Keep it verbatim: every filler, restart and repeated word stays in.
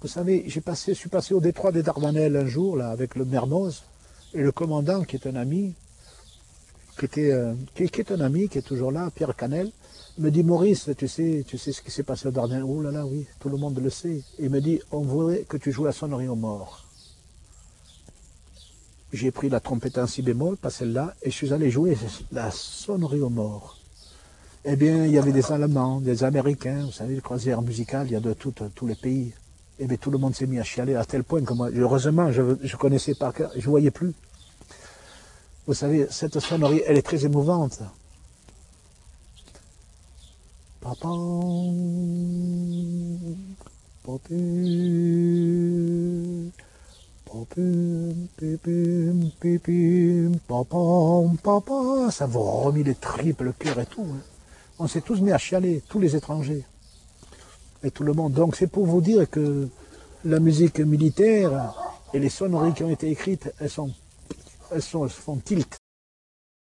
Vous savez, j'ai passé, je suis passé au détroit des Dardanelles un jour, là, avec le Mermoz, et le commandant, qui est un ami, qui, était, euh, qui, qui est un ami, qui est toujours là, Pierre Canel, me dit, Maurice, tu sais, tu sais ce qui s'est passé aux Dardanelles? Oh là là, oui, tout le monde le sait. Et il me dit, on voudrait que tu joues la sonnerie aux morts. J'ai pris la trompette en si bémol, pas celle-là, et je suis allé jouer la sonnerie aux morts. Eh bien, il y avait des Allemands, des Américains, vous savez, le croisière musicale, il y a de tout, tous les pays. Eh bien, tout le monde s'est mis à chialer à tel point que moi, heureusement, je, je connaissais par cœur, je ne voyais plus. Vous savez, cette sonnerie, elle est très émouvante. Papa, papa, papa, papa, ça vous remis les tripes, le cœur et tout. Hein. On s'est tous mis à chialer, tous les étrangers. Et tout le monde. Donc c'est pour vous dire que la musique militaire et les sonneries qui ont été écrites, elles sont, elles sont, elles font tilt.